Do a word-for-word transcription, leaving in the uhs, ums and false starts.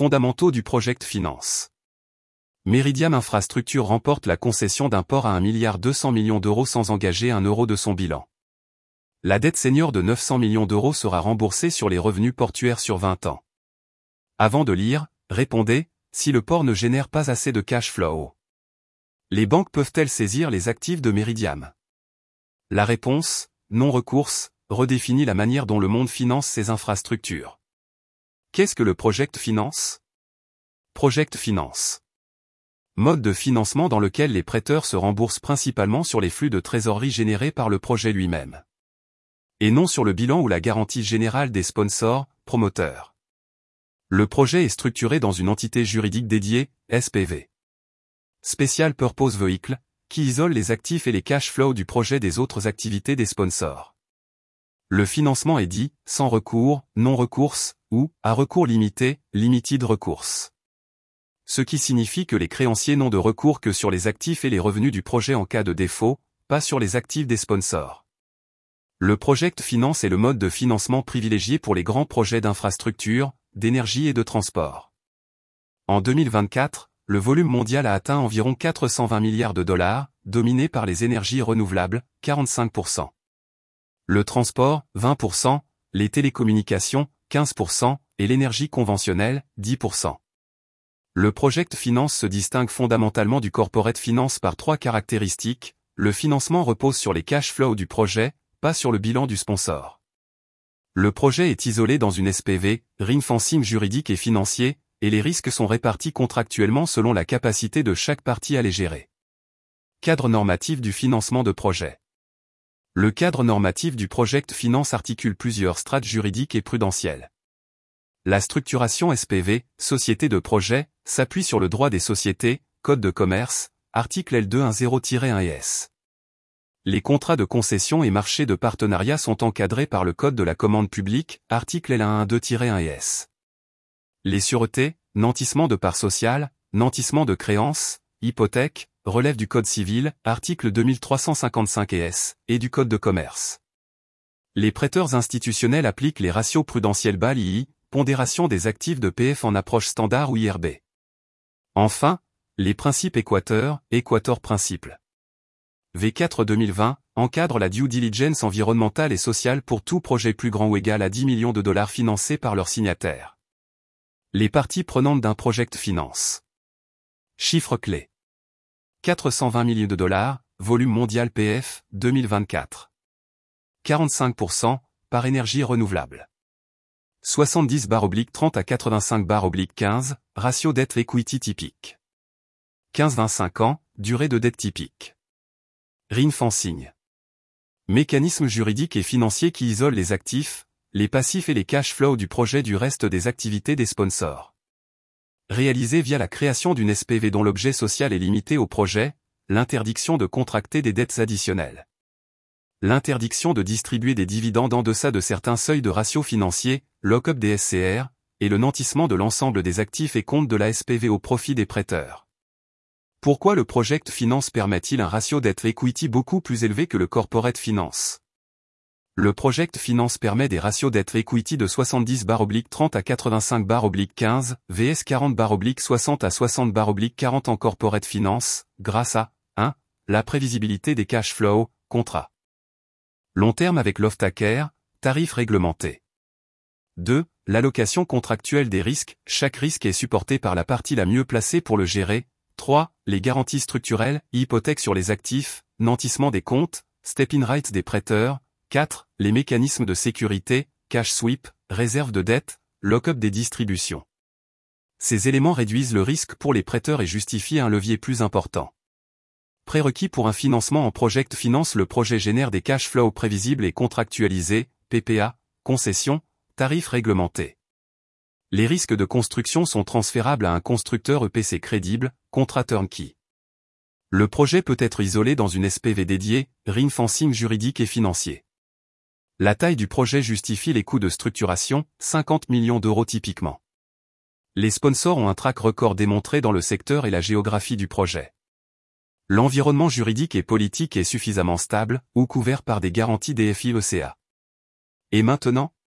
Fondamentaux du Project Finance. Meridiam Infrastructure remporte la concession d'un port à un milliard deux cents millions d'euros sans engager un euro de son bilan. La dette senior de neuf cents millions d'euros sera remboursée sur les revenus portuaires sur vingt ans. Avant de lire, répondez, si le port ne génère pas assez de cash flow, les banques peuvent-elles saisir les actifs de Meridiam? La réponse, non-recours, redéfinit la manière dont le monde finance ses infrastructures. Qu'est-ce que le Project Finance? Project Finance. Mode de financement dans lequel les prêteurs se remboursent principalement sur les flux de trésorerie générés par le projet lui-même, et non sur le bilan ou la garantie générale des sponsors, promoteurs. Le projet est structuré dans une entité juridique dédiée, S P V. Special Purpose Vehicle, qui isole les actifs et les cash flows du projet des autres activités des sponsors. Le financement est dit, sans recours, non recours, ou, à recours limité, limited recours. Ce qui signifie que les créanciers n'ont de recours que sur les actifs et les revenus du projet en cas de défaut, pas sur les actifs des sponsors. Le Project Finance est le mode de financement privilégié pour les grands projets d'infrastructure, d'énergie et de transport. En deux mille vingt-quatre, le volume mondial a atteint environ quatre cent vingt milliards de dollars, dominé par les énergies renouvelables, quarante-cinq pour cent. Le transport, vingt pour cent, les télécommunications, quinze pour cent, et l'énergie conventionnelle, dix pour cent. Le Project Finance se distingue fondamentalement du Corporate Finance par trois caractéristiques. Le financement repose sur les cash flows du projet, pas sur le bilan du sponsor. Le projet est isolé dans une S P V, ring-fencing juridique et financier, et les risques sont répartis contractuellement selon la capacité de chaque partie à les gérer. Cadre normatif du financement de projet. Le cadre normatif du Project Finance articule plusieurs strates juridiques et prudentielles. La structuration S P V, société de projet, s'appuie sur le droit des sociétés, Code de commerce, article L deux cent dix tiret un et S. Les contrats de concession et marchés de partenariat sont encadrés par le Code de la commande publique, article L cent douze tiret un et S. Les sûretés, nantissement de parts sociales, nantissement de créances, hypothèques, relèvent du Code civil, article deux mille trois cent cinquante-cinq et S, et du Code de commerce. Les prêteurs institutionnels appliquent les ratios prudentiels B A L I I, pondération des actifs de P F en approche standard ou I R B. Enfin, les principes Équateur, Équateur Principles. V quatre deux mille vingt, encadre la due diligence environnementale et sociale pour tout projet plus grand ou égal à dix millions de dollars financés par leurs signataires. Les parties prenantes d'un Project Finance. Chiffres clés. quatre cent vingt millions de dollars, volume mondial P F, deux mille vingt-quatre. quarante-cinq pour cent, par énergie renouvelable. soixante-dix trente à quatre-vingt-cinq quinze, ratio dette equity typique. quinze à vingt-cinq ans, durée de dette typique. Ring-fencing. Mécanisme juridique et financier qui isole les actifs, les passifs et les cash flows du projet du reste des activités des sponsors. Réalisé via la création d'une S P V dont l'objet social est limité au projet, l'interdiction de contracter des dettes additionnelles. L'interdiction de distribuer des dividendes en deçà de certains seuils de ratio financier, lock-up des S C R, et le nantissement de l'ensemble des actifs et comptes de la S P V au profit des prêteurs. Pourquoi le Project Finance permet-il un ratio debt equity beaucoup plus élevé que le Corporate Finance? Le Project Finance permet des ratios debt equity de soixante-dix trente à quatre-vingt-cinq quinze, vs quarante soixante à soixante quarante en Corporate Finance, grâce à un La prévisibilité des cash flows, contrat long terme avec l'off-taker, tarif réglementé. deux L'allocation contractuelle des risques, chaque risque est supporté par la partie la mieux placée pour le gérer. trois Les garanties structurelles, hypothèques sur les actifs, nantissement des comptes, step-in rights des prêteurs. quatre Les mécanismes de sécurité, cash sweep, réserve de dette, lock-up des distributions. Ces éléments réduisent le risque pour les prêteurs et justifient un levier plus important. Prérequis pour un financement en Project Finance. Le projet génère des cash flows prévisibles et contractualisés, P P A, concession, tarifs réglementés. Les risques de construction sont transférables à un constructeur E P C crédible, contrat turnkey. Le projet peut être isolé dans une S P V dédiée, ring-fencing juridique et financier. La taille du projet justifie les coûts de structuration, cinquante millions d'euros typiquement. Les sponsors ont un track record démontré dans le secteur et la géographie du projet. L'environnement juridique et politique est suffisamment stable, ou couvert par des garanties D F I E C A. Et maintenant,